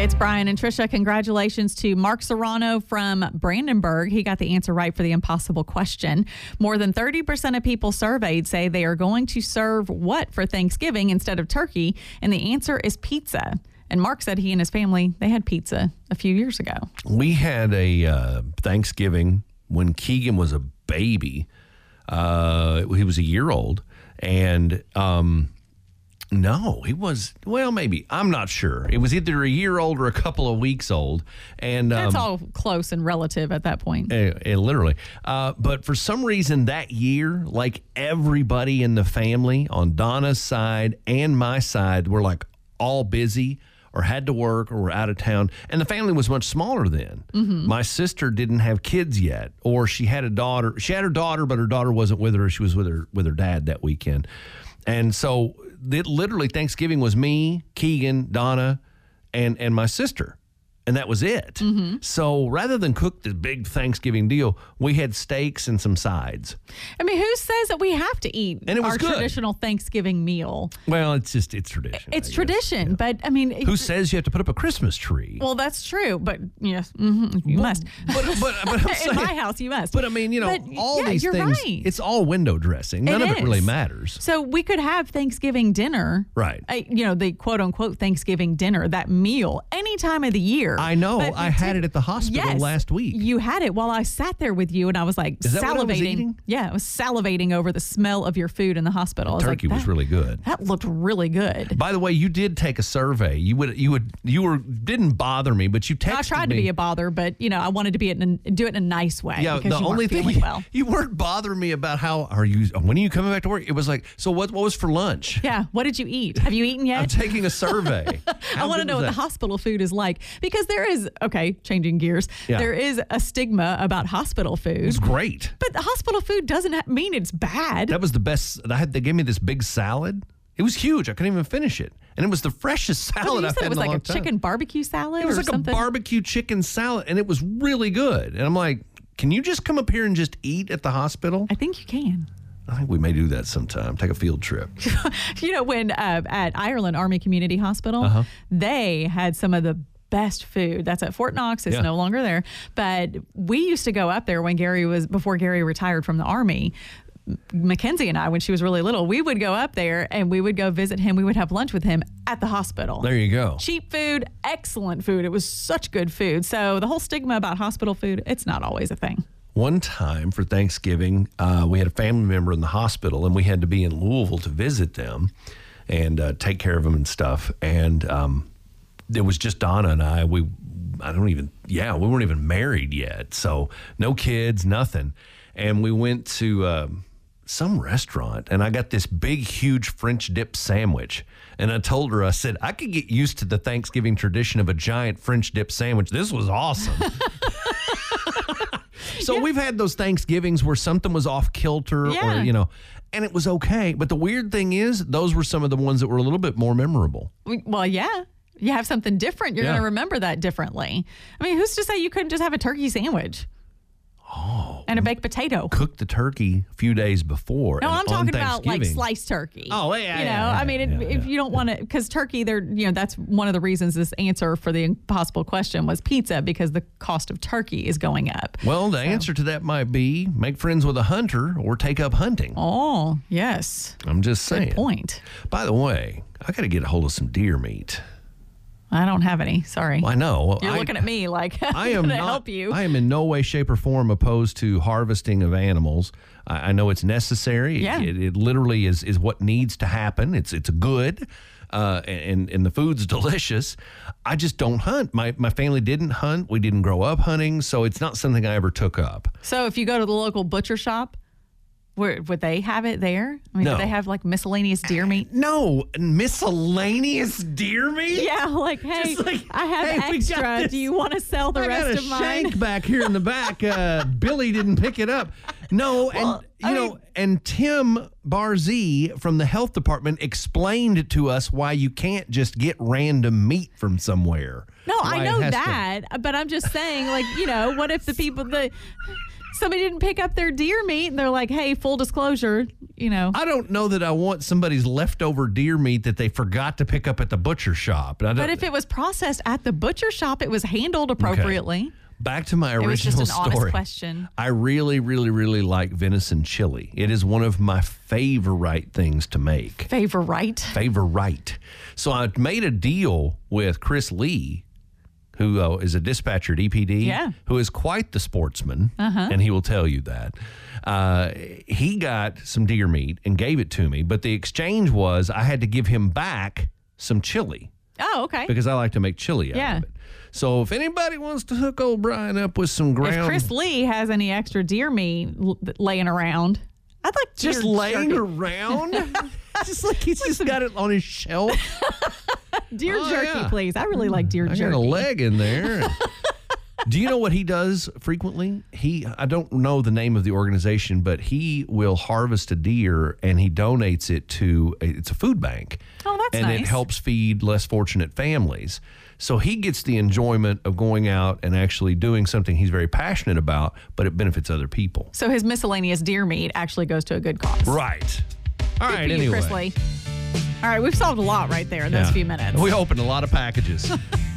It's Brian and Trisha. Congratulations to Mark Serrano from Brandenburg. He got the answer right for the impossible question. More than 30% of people surveyed say they are going to serve what for Thanksgiving instead of turkey? And the answer is pizza. And Mark said he and his family, they had pizza a few years ago. We had a Thanksgiving when Keegan was a baby. He was a year old. And no, he was, well, maybe. I'm not sure. It was either a year old or a couple of weeks old. And that's all close and relative at that point. Literally. But for some reason that year, like everybody in the family on Donna's side and my side were like all busy or had to work or were out of town. And the family was much smaller then. Mm-hmm. My sister didn't have kids yet, or she had a daughter. She had her daughter, but her daughter wasn't with her. She was with her dad that weekend. And so literally Thanksgiving was me, Keegan, Donna, and my sister. And that was it. Mm-hmm. So rather than cook this big Thanksgiving deal, we had steaks and some sides. I mean, who says that we have to eat our good. Traditional Thanksgiving meal? Well, it's tradition. It's tradition, yeah. But I mean... Who says you have to put up a Christmas tree? Well, that's true, but yes, you must. But I'm saying, in my house, you must. But I mean, all these you're things, right. It's all window dressing. None of it really matters. So we could have Thanksgiving dinner. Right. The quote-unquote Thanksgiving dinner, that meal, any time of the year. I know. I had it at the hospital last week. You had it while I sat there with you, and I was like Is that salivating. What I was eating? Yeah, I was salivating over the smell of your food in the hospital. The turkey was really good. That looked really good. By the way, you did take a survey. You didn't bother me, but you texted me. I tried to be a bother, but I wanted to do it in a nice way. Yeah, the only thing you weren't bothering me about when are you coming back to work? It was like, so what was for lunch? Yeah, what did you eat? Have you eaten yet? I'm taking a survey. I want to know what the hospital food is like, because there is changing gears. Yeah. There is a stigma about hospital food. It's great. But the hospital food doesn't mean it's bad. That was the best. They gave me this big salad. It was huge. I couldn't even finish it. And it was the freshest salad I've had in a long time. It was like a chicken barbecue salad or something? It was like a barbecue chicken salad, and it was really good. And I'm like, can you just come up here and just eat at the hospital? I think you can. I think we may do that sometime. Take a field trip. When at Ireland Army Community Hospital, they had some of the best food. That's at Fort Knox. It's no longer there. But we used to go up there before Gary retired from the Army. Mackenzie and I, when she was really little, we would go up there and we would go visit him. We would have lunch with him at the hospital. There you go. Cheap food, excellent food. It was such good food. So the whole stigma about hospital food, it's not always a thing. One time for Thanksgiving, we had a family member in the hospital, and we had to be in Louisville to visit them and take care of them and stuff. And it was just Donna and I. We weren't even married yet. So no kids, nothing. And we went to some restaurant, and I got this big, huge French dip sandwich. And I told her, I said, I could get used to the Thanksgiving tradition of a giant French dip sandwich. This was awesome. So we've had those Thanksgivings where something was off kilter or, and it was okay. But the weird thing is, those were some of the ones that were a little bit more memorable. Well, yeah. You have something different. You're going to remember that differently. I mean, who's to say you couldn't just have a turkey sandwich? Oh. And a baked potato. Cook the turkey a few days before. No, I'm talking about like sliced turkey. Oh, yeah. If you don't want to, because turkey, that's one of the reasons this answer for the impossible question was pizza, because the cost of turkey is going up. Well, the answer to that might be make friends with a hunter or take up hunting. Oh, yes. I'm just saying. Good point. By the way, I got to get a hold of some deer meat. I don't have any. Sorry. Well, I know. You're looking at me like I'm going to help you. I am in no way, shape, or form opposed to harvesting of animals. I know it's necessary. Yeah. It literally is what needs to happen. It's good, and the food's delicious. I just don't hunt. My family didn't hunt. We didn't grow up hunting, so it's not something I ever took up. So if you go to the local butcher shop, would they have it there? I mean, no. Do they have like miscellaneous deer meat? No, miscellaneous deer meat? Yeah, like, hey, I have extra. Do you want to sell the rest of mine? I got a shank back here in the back. Billy didn't pick it up. No, and Tim Barzee from the health department explained to us why you can't just get random meat from somewhere. No, I know that, but I'm just saying, like, what if the people somebody didn't pick up their deer meat and they're like, hey, full disclosure, I don't know that I want somebody's leftover deer meat that they forgot to pick up at the butcher shop. But if it was processed at the butcher shop, it was handled appropriately. Okay. Back to my original story. It was just an honest story. question. I really, really, really like venison chili. It is one of my favorite things to make. Favorite? So I made a deal with Chris Lee, who is a dispatcher at EPD, who is quite the sportsman, and he will tell you that. He got some deer meat and gave it to me, but the exchange was I had to give him back some chili. Oh, okay. Because I like to make chili out of it. So if anybody wants to hook old Brian up with some ground... If Chris Lee has any extra deer meat laying around, I'd like just laying around? Just like he's just got it on his shelf. Deer jerky, please. I really like deer jerky. I got a leg in there. Do you know what he does frequently? I don't know the name of the organization, but he will harvest a deer and he donates it to it's a food bank. Oh, that's nice. And it helps feed less fortunate families. So he gets the enjoyment of going out and actually doing something he's very passionate about, but it benefits other people. So his miscellaneous deer meat actually goes to a good cause. Right. All right, anyway. Chris Lee. All right, we've solved a lot right there in those few minutes. We opened a lot of packages.